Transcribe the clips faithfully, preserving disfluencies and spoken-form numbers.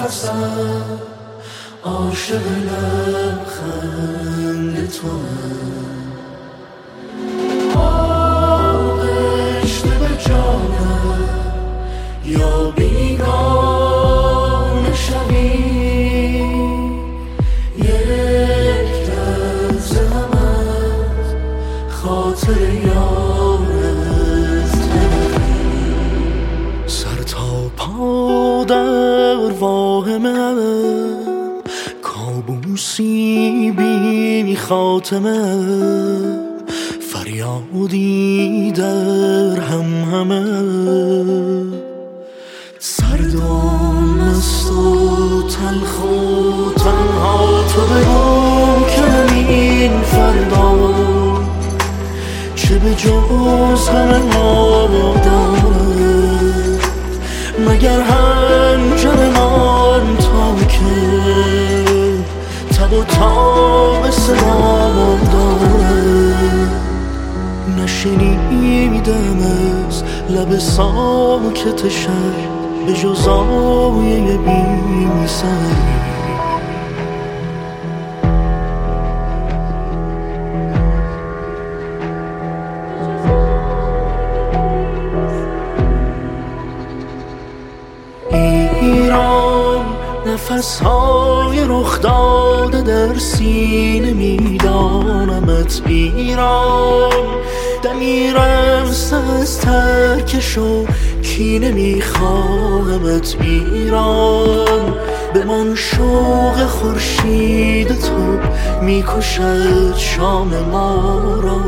نفسم عاشق لبخند توام، آغشته به جانم یا بیگانه شوی، یک لحظه هم از خاطر یارت نبری. سر تا پا در واهمم، کابوسی بی خاتمه، فریادی در هم همه. سردم است و تلخ و تنها، تو بگو که این فردا چه به جز غم ما دارد، مگر هنجرمان تا که تب و تاب صدا دارد. نشنیدم از لب ساکت شهر به جز آیه بی سری. ایران نفسهای رخ داده در سینه میدانمت، ایران دمیرم از ترکش و کینه میخواهمت، ایران بمان شوق خورشید تو میکشد شام ما را.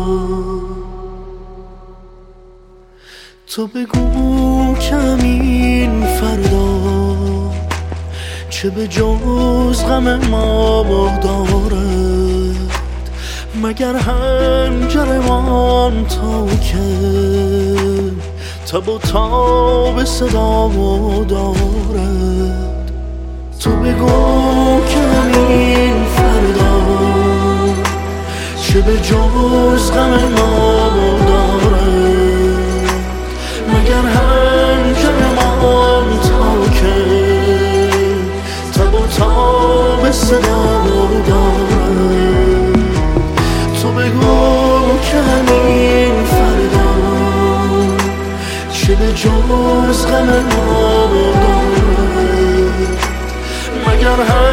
تو بگو کمین فردا چه به جز غم ما دارد، مگر هنجرمان تا که تب و تاب صدا دارد. تو بگو کمین فردا چه به جز غم ما دارد، مگر هنجرمان تا که تب و تاب صدا دارد. تو بگو که همین فردا چه به جز غم ما دارد، مگر